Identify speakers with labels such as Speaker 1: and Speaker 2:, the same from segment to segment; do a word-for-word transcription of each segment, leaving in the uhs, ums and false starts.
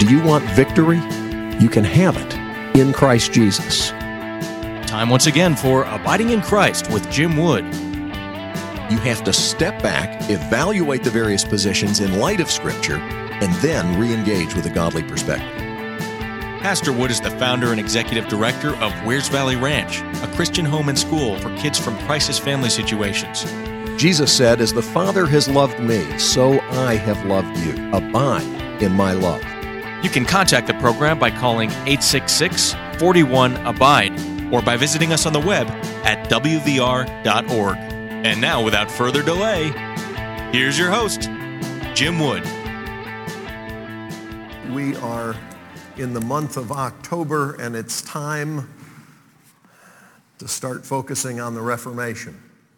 Speaker 1: Do you want victory? You can have it in Christ Jesus.
Speaker 2: Time once again for Abiding in Christ with Jim Wood.
Speaker 1: You have to step back, evaluate the various positions in light of Scripture, and then re-engage with a godly perspective.
Speaker 2: Pastor Wood is the founder and executive director of Wears Valley Ranch, a Christian home and school for kids from crisis family situations.
Speaker 1: Jesus said, "As the Father has loved me, so I have loved you. Abide in my love."
Speaker 2: You can contact the program by calling eight six six, four one, ABIDE or by visiting us on the web at w v r dot org. And now, without further delay, here's your host, Jim Wood.
Speaker 3: We are in the month of October, and it's time to start focusing on the Reformation.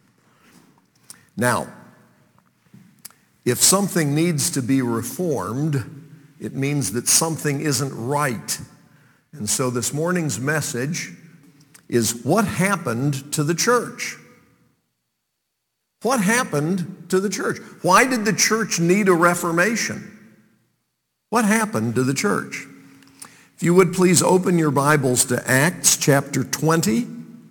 Speaker 3: Now, if something needs to be reformed, it means that something isn't right. And so this morning's message is what happened to the church? What happened to the church? Why did the church need a reformation? What happened to the church? If you would please open your Bibles to Acts chapter twenty.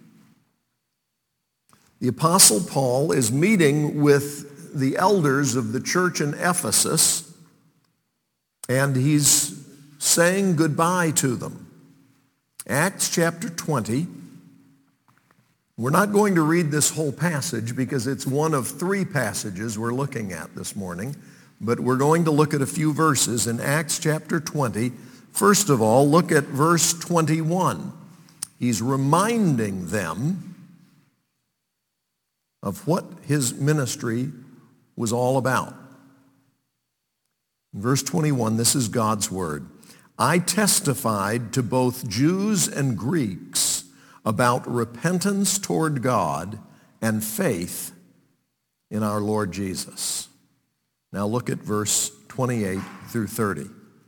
Speaker 3: The Apostle Paul is meeting with the elders of the church in Ephesus, and he's saying goodbye to them. Acts chapter twenty. We're not going to read this whole passage because it's one of three passages we're looking at this morning, but we're going to look at a few verses in Acts chapter twenty. First of all, look at verse twenty-one. He's reminding them of what his ministry was all about. In verse twenty-one, this is God's word. "I testified to both Jews and Greeks about repentance toward God and faith in our Lord Jesus." Now look at verse twenty-eight through thirty.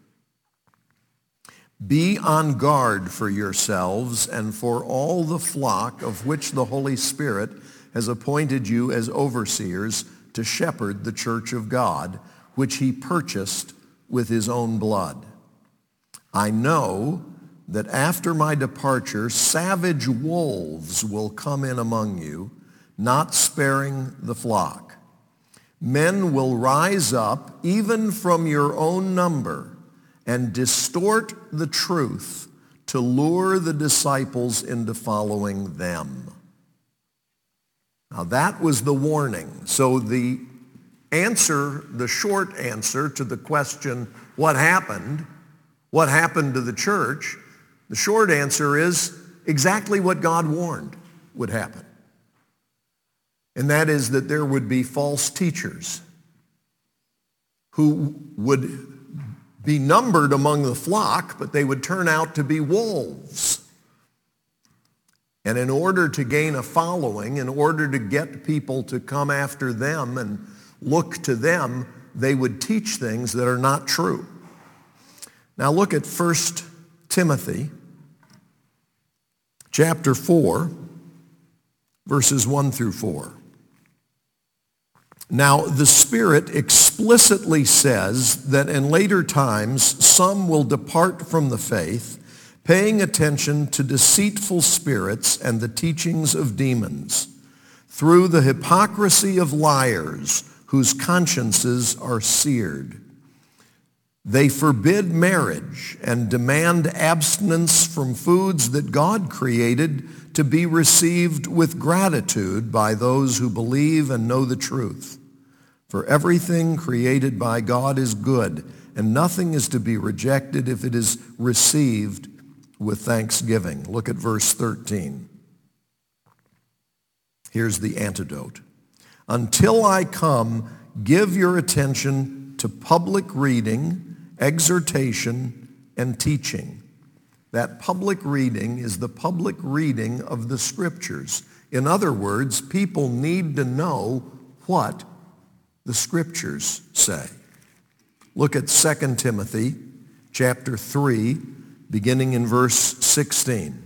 Speaker 3: "Be on guard for yourselves and for all the flock of which the Holy Spirit has appointed you as overseers to shepherd the church of God, which he purchased with his own blood. I know that after my departure, savage wolves will come in among you, not sparing the flock. Men will rise up, even from your own number, and distort the truth to lure the disciples into following them." Now that was the warning. So the answer, the short answer to the question, what happened? What happened to the church? The short answer is exactly what God warned would happen. And that is that there would be false teachers who would be numbered among the flock, but they would turn out to be wolves. And in order to gain a following, in order to get people to come after them and look to them, they would teach things that are not true. Now look at First Timothy chapter four, verses one through four. "Now the Spirit explicitly says that in later times some will depart from the faith, paying attention to deceitful spirits and the teachings of demons, through the hypocrisy of liars whose consciences are seared. They forbid marriage and demand abstinence from foods that God created to be received with gratitude by those who believe and know the truth. For everything created by God is good, and nothing is to be rejected if it is received with thanksgiving." Look at verse thirteen. Here's the antidote. "Until I come, give your attention to public reading, exhortation, and teaching." That public reading is the public reading of the Scriptures. In other words, people need to know what the Scriptures say. Look at Second Timothy chapter three, beginning in verse sixteen.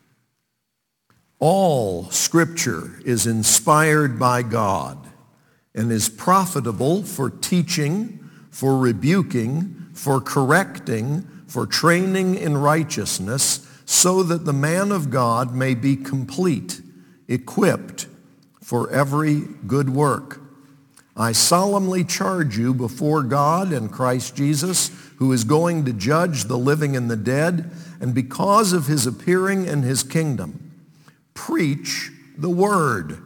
Speaker 3: "All Scripture is inspired by God and is profitable for teaching, for rebuking, for correcting, for training in righteousness, so that the man of God may be complete, equipped for every good work. I solemnly charge you before God and Christ Jesus, who is going to judge the living and the dead, and because of his appearing and his kingdom, preach the word.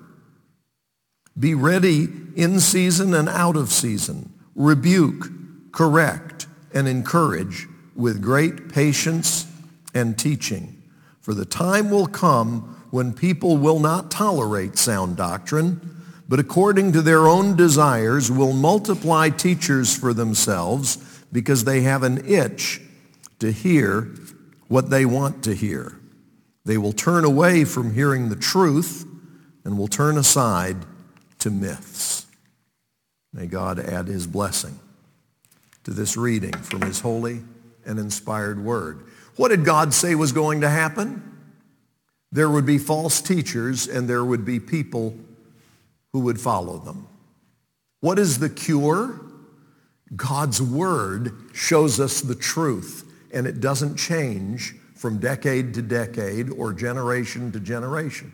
Speaker 3: Be ready in season and out of season. Rebuke, correct, and encourage with great patience and teaching. For the time will come when people will not tolerate sound doctrine, but according to their own desires will multiply teachers for themselves, because they have an itch to hear what they want to hear. They will turn away from hearing the truth and will turn aside to myths. May God add his blessing to this reading from his holy and inspired word. What did God say was going to happen? There would be false teachers and there would be people who would follow them. What is the cure? God's word shows us the truth, and it doesn't change from decade to decade or generation to generation.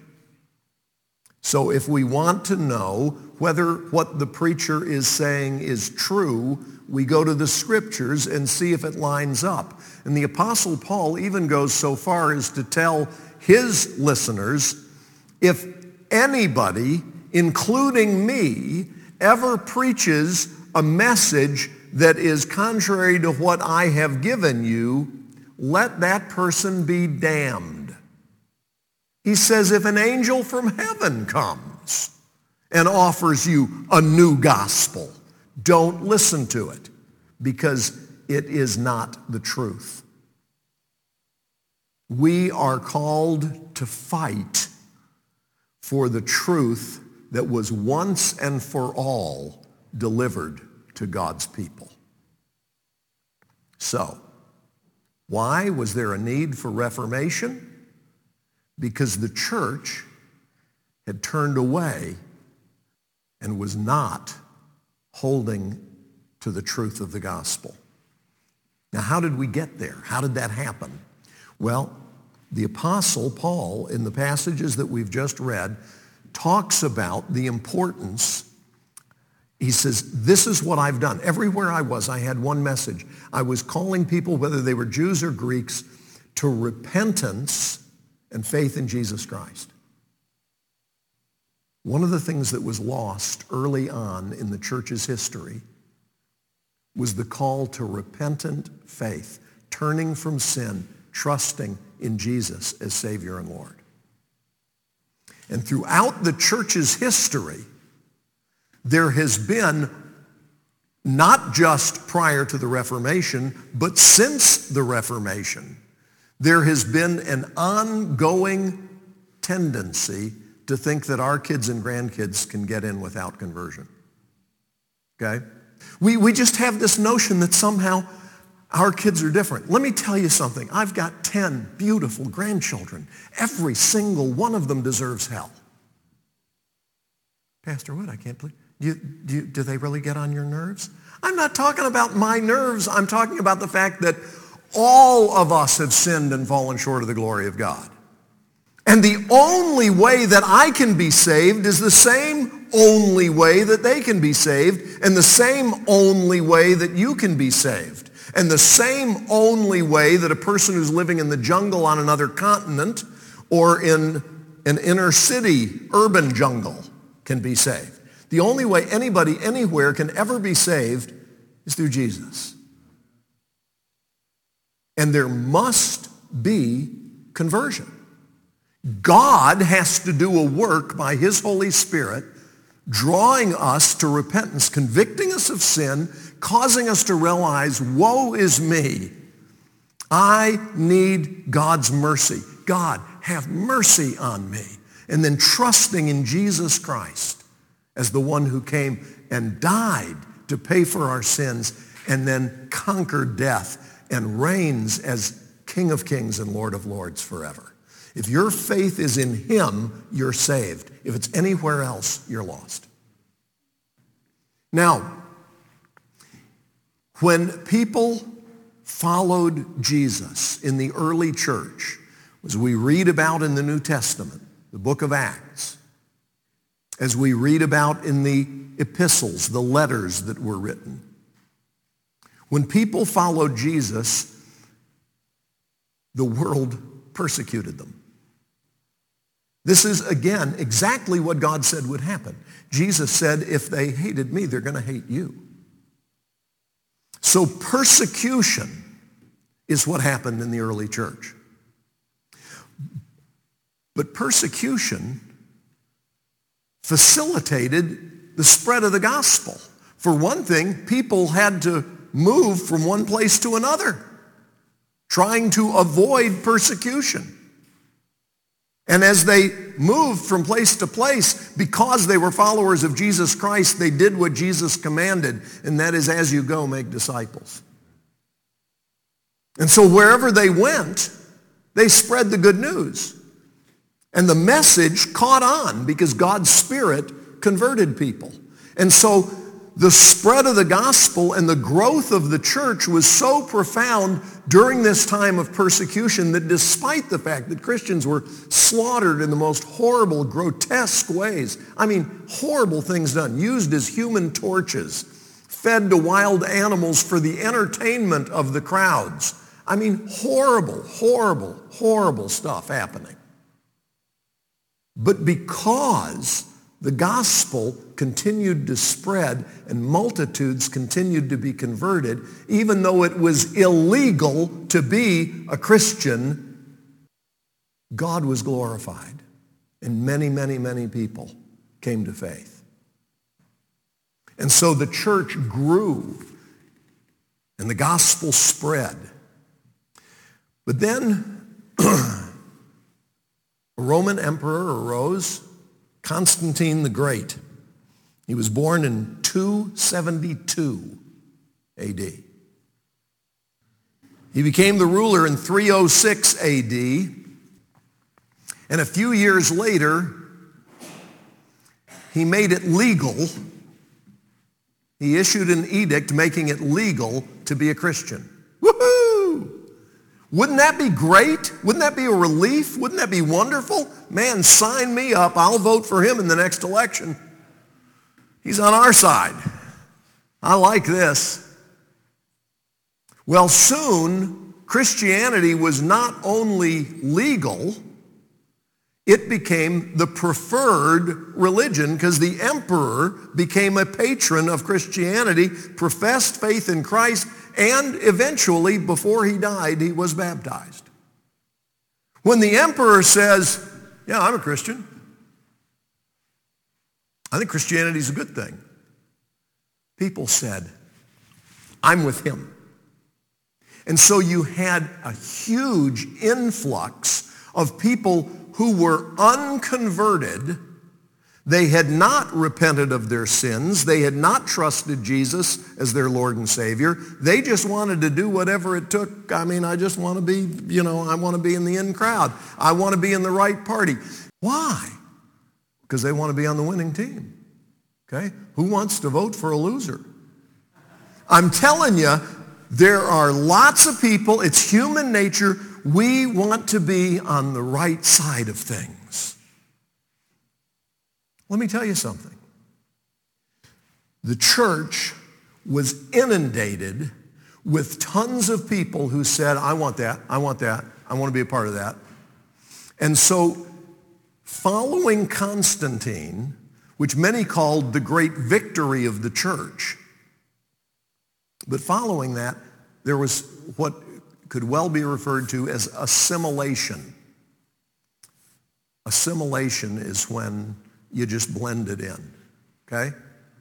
Speaker 3: So if we want to know whether what the preacher is saying is true, we go to the scriptures and see if it lines up. And the Apostle Paul even goes so far as to tell his listeners, if anybody, including me, ever preaches a message that is contrary to what I have given you, let that person be damned. He says, if an angel from heaven comes and offers you a new gospel, don't listen to it, because it is not the truth. We are called to fight for the truth that was once and for all delivered to God's people. So, why was there a need for reformation? Because the church had turned away and was not holding to the truth of the gospel. Now, how did we get there? How did that happen? Well, the Apostle Paul, in the passages that we've just read, talks about the importance. He says, this is what I've done. Everywhere I was, I had one message. I was calling people, whether they were Jews or Greeks, to repentance and faith in Jesus Christ. One of the things that was lost early on in the church's history was the call to repentant faith, turning from sin, trusting in Jesus as Savior and Lord. And throughout the church's history, there has been, not just prior to the Reformation, but since the Reformation, there has been an ongoing tendency to think that our kids and grandkids can get in without conversion. Okay? We, we just have this notion that somehow our kids are different. Let me tell you something. I've got ten beautiful grandchildren. Every single one of them deserves hell. Pastor Wood, I can't believe. Do, you, do, you, do they really get on your nerves? I'm not talking about my nerves. I'm talking about the fact that all of us have sinned and fallen short of the glory of God. And the only way that I can be saved is the same only way that they can be saved, and the same only way that you can be saved, and the same only way that a person who's living in the jungle on another continent or in an inner city urban jungle can be saved. The only way anybody anywhere can ever be saved is through Jesus. And there must be conversion. God has to do a work by his Holy Spirit, drawing us to repentance, convicting us of sin, causing us to realize, woe is me. I need God's mercy. God, have mercy on me. And then trusting in Jesus Christ as the one who came and died to pay for our sins and then conquered death and reigns as King of Kings and Lord of Lords forever. If your faith is in him, you're saved. If it's anywhere else, you're lost. Now, When people followed Jesus in the early church, as we read about in the New Testament, the book of Acts, as we read about in the epistles, the letters that were written, when people followed Jesus, the world persecuted them. This is, again, exactly what God said would happen. Jesus said, if they hated me, they're going to hate you. So persecution is what happened in the early church. But persecution facilitated the spread of the gospel. For one thing, people had to move from one place to another, trying to avoid persecution. And as they moved from place to place, because they were followers of Jesus Christ, they did what Jesus commanded, and that is, as you go, make disciples. And so wherever they went, they spread the good news. And the message caught on because God's Spirit converted people. And so the spread of the gospel and the growth of the church was so profound during this time of persecution that despite the fact that Christians were slaughtered in the most horrible, grotesque ways, I mean, horrible things done, used as human torches, fed to wild animals for the entertainment of the crowds. I mean, horrible, horrible, horrible stuff happening. But because the gospel continued to spread and multitudes continued to be converted, even though it was illegal to be a Christian, God was glorified. And many, many, many people came to faith. And so the church grew and the gospel spread. But then a Roman emperor arose, Constantine the Great. He was born in two seventy-two A D. He became the ruler in three oh six A D. And a few years later, he made it legal. He issued an edict making it legal to be a Christian. Woohoo! Wouldn't that be great? Wouldn't that be a relief? Wouldn't that be wonderful? Man, sign me up. I'll vote for him in the next election. He's on our side. I like this. Well, soon, Christianity was not only legal, it became the preferred religion because the emperor became a patron of Christianity, professed faith in Christ, and eventually, before he died, he was baptized. When the emperor says, yeah, I'm a Christian, I think Christianity is a good thing, people said, I'm with him. And so you had a huge influx of people who were unconverted. They had not repented of their sins. They had not trusted Jesus as their Lord and Savior. They just wanted to do whatever it took. I mean, I just want to be, you know, I want to be in the in crowd. I want to be in the right party. Why? Because they want to be on the winning team. Okay? Who wants to vote for a loser? I'm telling you, there are lots of people. It's human nature. We want to be on the right side of things. Let me tell you something. The church was inundated with tons of people who said, I want that, I want that, I want to be a part of that. And so following Constantine, which many called the great victory of the church, but following that, there was what could well be referred to as assimilation. Assimilation is when you just blend it in, okay?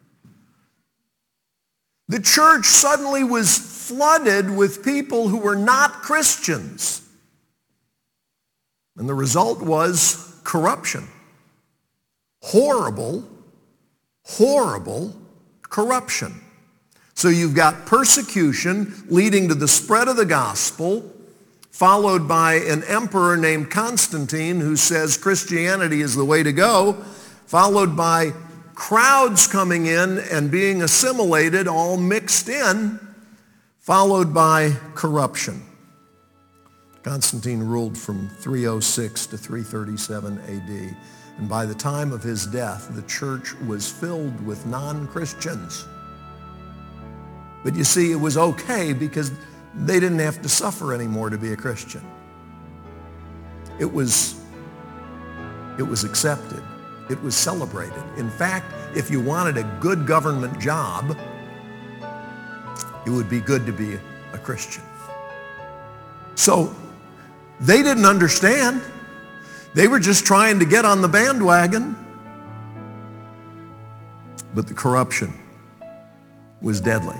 Speaker 3: The church suddenly was flooded with people who were not Christians. And the result was corruption. Horrible, horrible corruption. So you've got persecution leading to the spread of the gospel, followed by an emperor named Constantine who says Christianity is the way to go, followed by crowds coming in and being assimilated, all mixed in. followed by corruption. Constantine ruled from three oh six to three thirty-seven A D, and by the time of his death, the church was filled with non-Christians. But you see, it was okay because they didn't have to suffer anymore to be a Christian. It was, it was accepted. It was celebrated. In fact, if you wanted a good government job, it would be good to be a Christian. So they didn't understand. They were just trying to get on the bandwagon. But the corruption was deadly.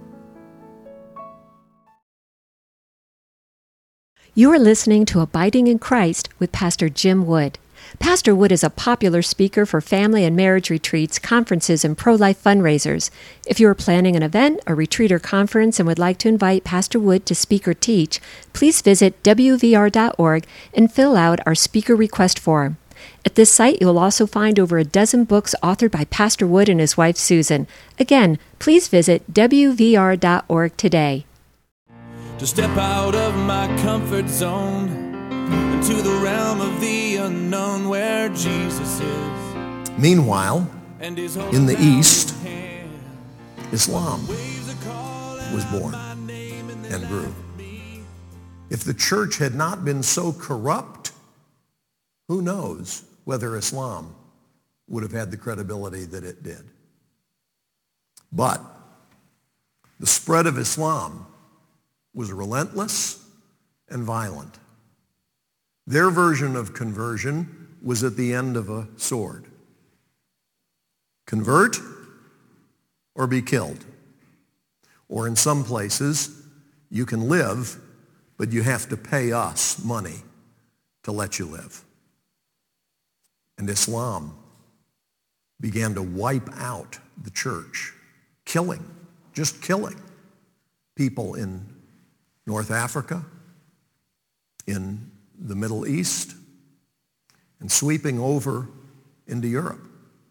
Speaker 4: You are listening to Abiding in Christ with Pastor Jim Wood. Pastor Wood is a popular speaker for family and marriage retreats, conferences, and pro-life fundraisers. If you are planning an event, a retreat, or conference and would like to invite Pastor Wood to speak or teach, please visit W V R dot org and fill out our speaker request form. At this site, you'll also find over a dozen books authored by Pastor Wood and his wife, Susan. Again, please visit W V R dot org today.
Speaker 5: To step out of my comfort zone into the realm of the unknown where Jesus is.
Speaker 3: Meanwhile, in the East, Islam was born and grew. If the church had not been so corrupt, who knows whether Islam would have had the credibility that it did. But the spread of Islam was relentless and violent. Their version of conversion was at the end of a sword. Convert or be killed. Or in some places, you can live, but you have to pay us money to let you live. And Islam began to wipe out the church, killing, just killing people in North Africa, in the Middle East, and sweeping over into Europe.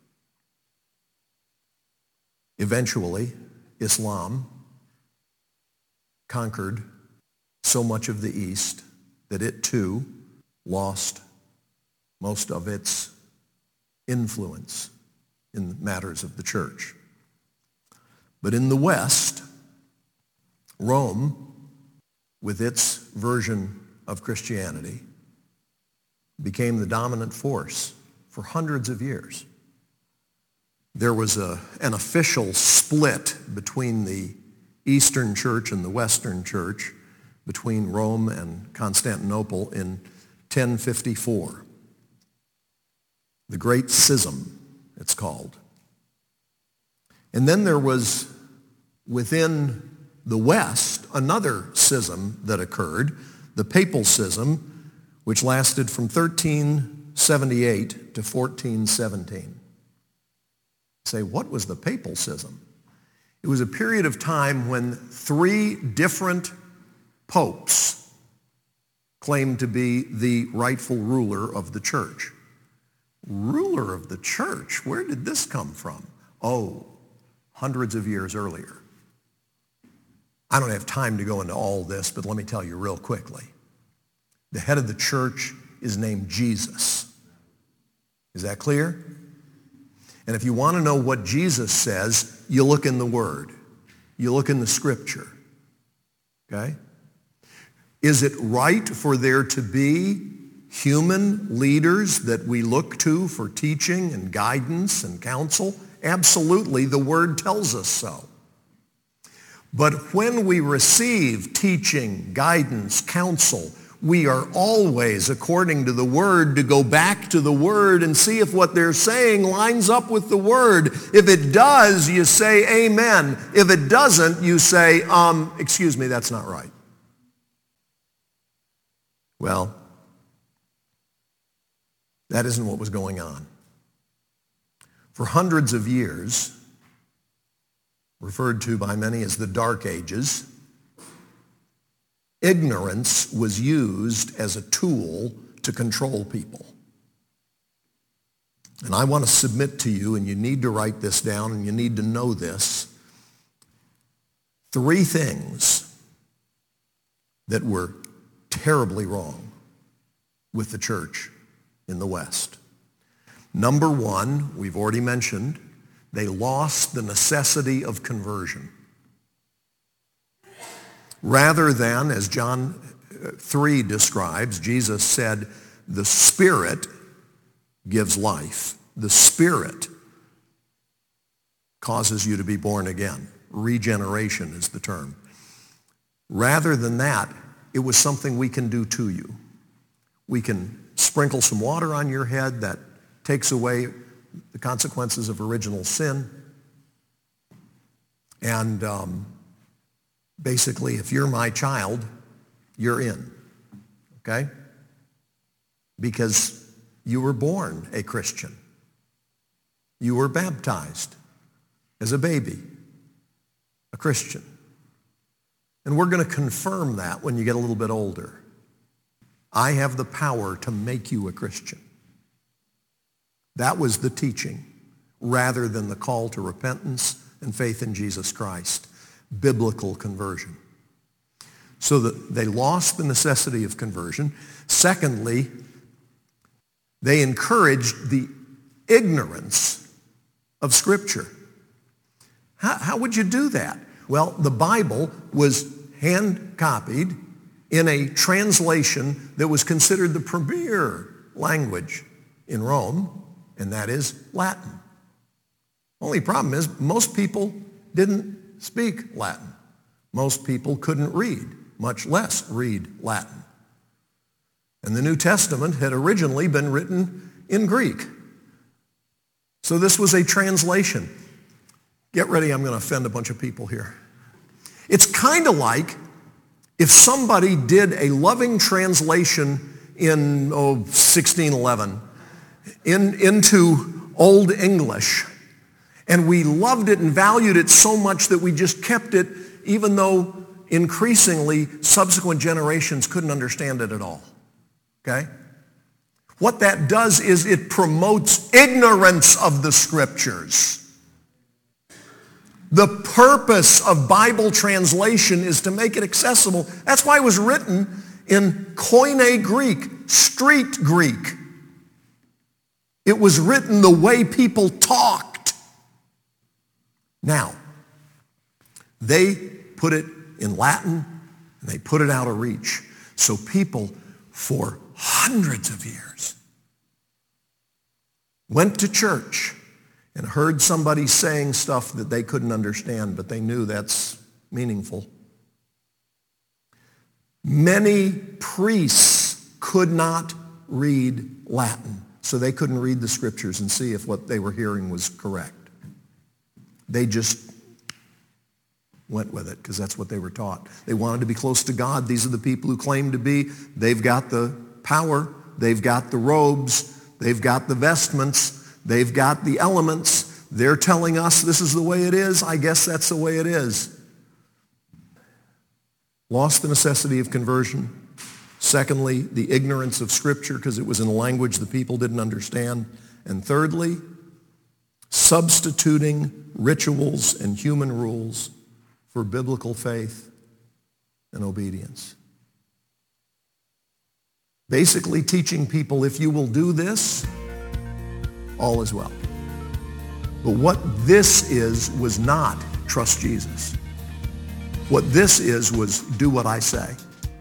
Speaker 3: Eventually, Islam conquered so much of the East that it too lost most of its influence in matters of the church. But in the West, Rome, with its version of Christianity, became the dominant force for hundreds of years. There was a, an official split between the Eastern Church and the Western Church, between Rome and Constantinople in ten fifty-four. The Great Schism, it's called. And then there was, within the West, another schism that occurred, the Papal Schism, which lasted from thirteen seventy-eight to fourteen seventeen. Say, what was the Papal Schism? It was a period of time when three different popes claimed to be the rightful ruler of the church. Ruler of the church? Where did this come from? Oh, hundreds of years earlier. I don't have time to go into all this, but let me tell you real quickly. The head of the church is named Jesus. Is that clear? And if you want to know what Jesus says, you look in the Word. You look in the Scripture. Okay? Is it right for there to be human leaders that we look to for teaching and guidance and counsel? Absolutely, the Word tells us so. But when we receive teaching, guidance, counsel, we are always, according to the Word, to go back to the Word and see if what they're saying lines up with the Word. If it does, you say amen. If it doesn't, you say, um, excuse me, that's not right. Well, that isn't what was going on. For hundreds of years, referred to by many as the Dark Ages, ignorance was used as a tool to control people. And I want to submit to you, and you need to write this down, and you need to know this, three things that were terribly wrong with the church in the West. Number one, we've already mentioned, they lost the necessity of conversion. Rather than, as John three describes, Jesus said, the Spirit gives life. The Spirit causes you to be born again. Regeneration is the term. Rather than that, it was something we can do to you. We can sprinkle some water on your head that takes away the consequences of original sin. And um, basically, if you're my child, you're in, okay? Because you were born a Christian. You were baptized as a baby, a Christian. And we're going to confirm that when you get a little bit older. I have the power to make you a Christian. That was the teaching, rather than the call to repentance and faith in Jesus Christ, biblical conversion. So that they lost the necessity of conversion. Secondly, they encouraged the ignorance of Scripture. How, how would you do that? Well, the Bible was hand-copied in a translation that was considered the premier language in Rome, and that is Latin. Only problem is most people didn't speak Latin. Most people couldn't read, much less read Latin. And the New Testament had originally been written in Greek. So this was a translation. Get ready, I'm going to offend a bunch of people here. It's kind of like if somebody did a loving translation in oh, sixteen eleven in, into Old English, and we loved it and valued it so much that we just kept it, even though increasingly subsequent generations couldn't understand it at all. Okay? What that does is it promotes ignorance of the Scriptures. The purpose of Bible translation is to make it accessible. That's why it was written in Koine Greek, street Greek. It was written the way people talked. Now, they put it in Latin, and they put it out of reach. So people, for hundreds of years, went to church and heard somebody saying stuff that they couldn't understand, but they knew that's meaningful. Many priests could not read Latin, so they couldn't read the Scriptures and see if what they were hearing was correct. They just went with it because that's what they were taught. They wanted to be close to God. These are the people who claim to be. They've got the power. They've got the robes. They've got the vestments. They've got the elements. They're telling us this is the way it is. I guess that's the way it is. Lost the necessity of conversion. Secondly, the ignorance of Scripture because it was in a language the people didn't understand. And thirdly, substituting rituals and human rules for biblical faith and obedience. Basically teaching people, if you will do this, all is well. But what this is was not trust Jesus. What this is was do what I say.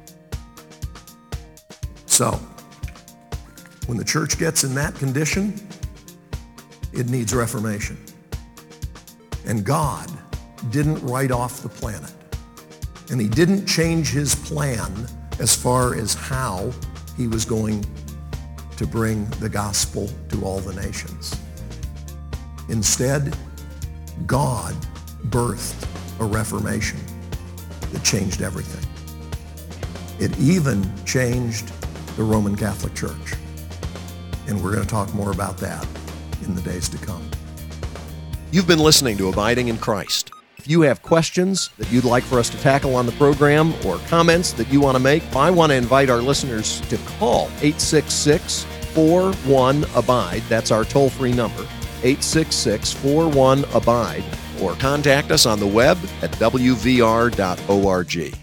Speaker 3: So, when the church gets in that condition, it needs reformation. And God didn't write off the planet. And he didn't change his plan as far as how he was going to bring the gospel to all the nations. Instead, God birthed a reformation that changed everything. It even changed the Roman Catholic Church. And we're going to talk more about that in the days to come.
Speaker 1: You've been listening to Abiding in Christ. If you have questions that you'd like for us to tackle on the program or comments that you want to make, I want to invite our listeners to call eight six six, four one, ABIDE. That's our toll-free number, eight six six, four one, ABIDE. Or contact us on the web at w v r dot org.